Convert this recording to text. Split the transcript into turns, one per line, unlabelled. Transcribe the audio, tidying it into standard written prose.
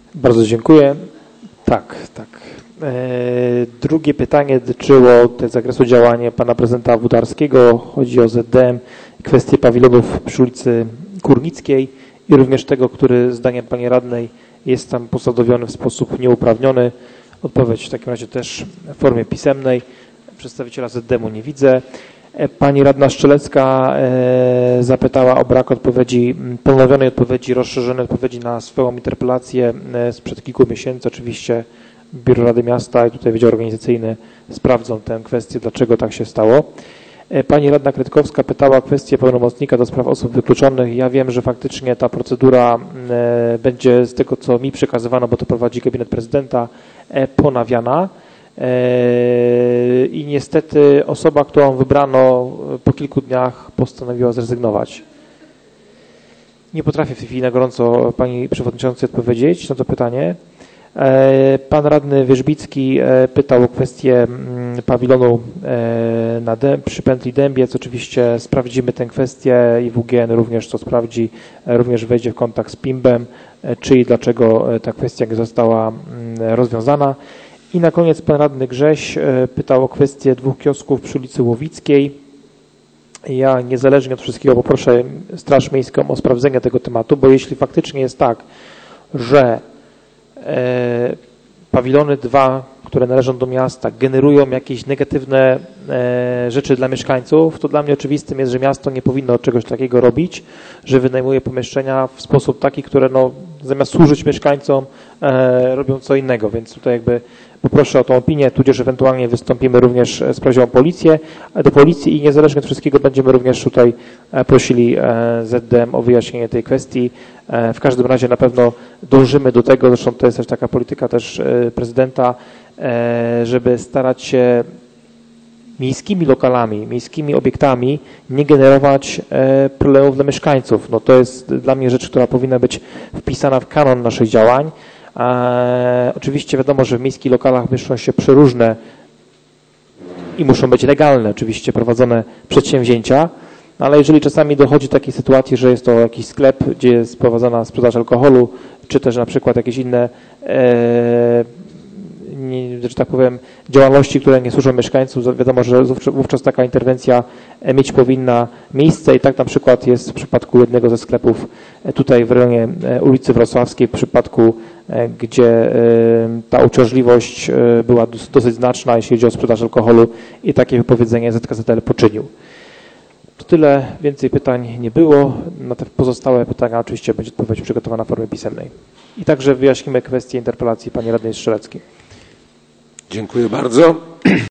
Bardzo dziękuję. Tak. Drugie pytanie dotyczyło zakresu działania pana prezydenta Włodarskiego. Chodzi o ZDM, kwestię pawilonów przy ulicy Kurnickiej i również tego, który zdaniem pani radnej jest tam posadowiony w sposób nieuprawniony. Odpowiedź w takim razie też w formie pisemnej. Przedstawiciela ZDM-u nie widzę. Pani radna Strzelecka zapytała o brak odpowiedzi, ponowionej odpowiedzi, rozszerzonej odpowiedzi na swoją interpelację sprzed kilku miesięcy. Oczywiście Biuro Rady Miasta i tutaj Wydział Organizacyjny sprawdzą tę kwestię, dlaczego tak się stało. Pani radna Kretkowska pytała o kwestię pełnomocnika do spraw osób wykluczonych. Ja wiem, że faktycznie ta procedura będzie z tego, co mi przekazywano, bo to prowadzi gabinet prezydenta, ponawiana. I niestety osoba, którą wybrano po kilku dniach, postanowiła zrezygnować. Nie potrafię w tej chwili na gorąco pani przewodniczącej odpowiedzieć na to pytanie. Pan radny Wierzbicki pytał o kwestię pawilonu przy pętli Dębiec. Oczywiście sprawdzimy tę kwestię i WGN również to sprawdzi, również wejdzie w kontakt z PIMB-em, czy i dlaczego ta kwestia nie została rozwiązana. I na koniec pan radny Grześ pytał o kwestię 2 kiosków przy ulicy Łowickiej. Ja niezależnie od wszystkiego poproszę Straż Miejską o sprawdzenie tego tematu, bo jeśli faktycznie jest tak, że pawilony 2, które należą do miasta, generują jakieś negatywne rzeczy dla mieszkańców, to dla mnie oczywistym jest, że miasto nie powinno czegoś takiego robić, że wynajmuje pomieszczenia w sposób taki, które zamiast służyć mieszkańcom robią co innego, więc tutaj jakby poproszę o tą opinię, tudzież ewentualnie wystąpimy również z prośbą do policji i niezależnie od wszystkiego będziemy również tutaj prosili ZDM o wyjaśnienie tej kwestii. W każdym razie na pewno dążymy do tego, zresztą to jest też taka polityka też prezydenta, żeby starać się miejskimi lokalami, miejskimi obiektami nie generować problemów dla mieszkańców. No to jest dla mnie rzecz, która powinna być wpisana w kanon naszych działań. Oczywiście wiadomo, że w miejskich lokalach mieszczą się przeróżne i muszą być legalne oczywiście prowadzone przedsięwzięcia, ale jeżeli czasami dochodzi do takiej sytuacji, że jest to jakiś sklep, gdzie jest prowadzona sprzedaż alkoholu, czy też na przykład jakieś inne że tak powiem, działalności, które nie służą mieszkańcom, wiadomo, że wówczas taka interwencja mieć powinna miejsce i tak na przykład jest w przypadku jednego ze sklepów tutaj w rejonie ulicy Wrocławskiej, w przypadku, gdzie ta uciążliwość była dosyć znaczna, jeśli chodzi o sprzedaż alkoholu i takie wypowiedzenie ZKZL poczynił. To tyle, więcej pytań nie było. Na te pozostałe pytania oczywiście będzie odpowiedź przygotowana w formie pisemnej. I także wyjaśnimy kwestię interpelacji pani radnej Strzeleckiej.
Dziękuję bardzo.